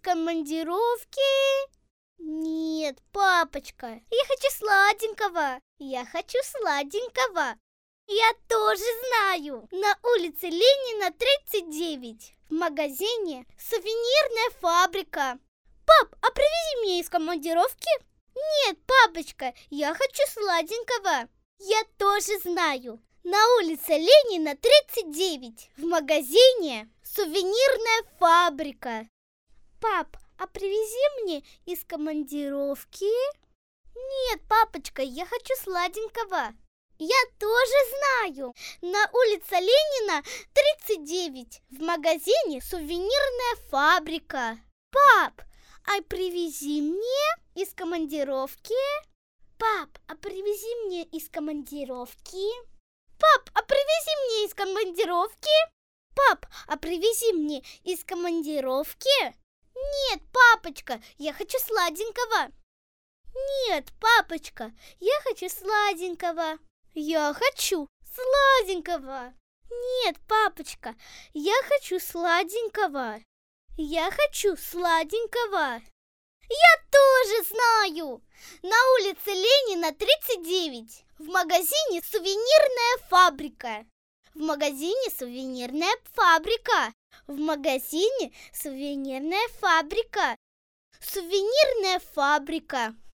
командировки? Нет, папочка, я хочу сладенького. Я хочу сладенького. Я тоже знаю. На улице Ленина, 39. В магазине «Сувенирная фабрика». Пап, а привези мне из командировки? Нет, папочка, я хочу сладенького. Я тоже знаю. На улице Ленина, 39. В магазине «Сувенирная фабрика». Пап, а привези мне из командировки? Нет, папочка, я хочу сладенького. Я тоже знаю. На улице Ленина, 39. В магазине «Сувенирная фабрика». Пап, а привези мне из командировки? Пап, а привези мне из командировки? Пап, а привези мне из командировки? Пап, а привези мне из командировки? Нет, папочка, я хочу сладенького. Нет, папочка, я хочу сладенького. Я хочу сладенького. Нет, папочка, я хочу сладенького. Я хочу сладенького. Я тоже знаю. На улице Ленина, 39. В магазине «Сувенирная фабрика». В магазине «Сувенирная фабрика». В магазине «Сувенирная фабрика». Сувенирная фабрика.